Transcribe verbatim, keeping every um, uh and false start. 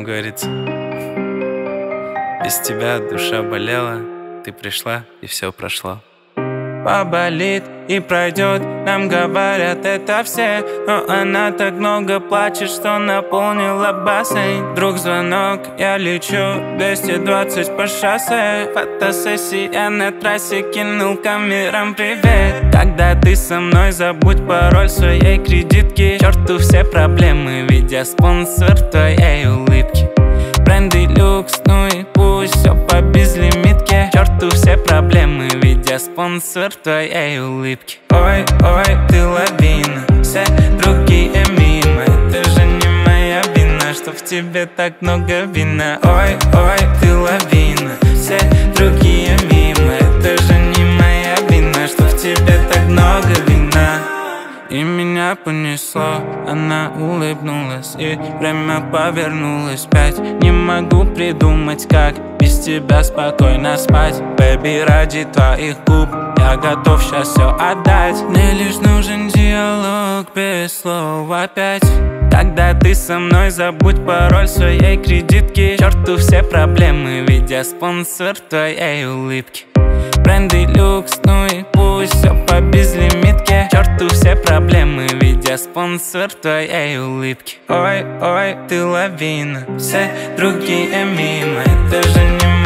Там говорится: без тебя душа болела, ты пришла и все прошло. Поболит и пройдет, нам говорят это все, но она так много плачет, что наполнила бассейн. Вдруг звонок, я лечу двести двадцать по шоссе. Фотосессия на трассе, кинул камерам привет. Когда ты со мной, забудь пароль своей кредитки. К черту все проблемы, ведь я спонсор твоей улыбки. Бренды люкс, ну и пусть все по безлимитке. К черту все проблемы, ведь я спонсор твоей улыбки. Ой, ой, ты лавина, все другие мимо. Это же не моя вина, что в тебе так много вина. Ой, ой, ты лавина, все другие мимо. Это же не моя вина, что в тебе так много вина. И меня понесло, она улыбнулась, и время повернулось вспять. Не могу придумать, как без тебя спокойно спать. Бэби, ради твоих губ я готов сейчас все отдать. Мне лишь нужен диалог без слов опять. Когда ты со мной, забудь пароль своей кредитки. К черту все проблемы, ведь я спонсор твоей улыбки. Бренды люкс, ну и пусть все по безлимитке. К черту все проблемы, ведь я спонсор твоей улыбки. Ой, ой, ты лавина, все другие мимо. Это же не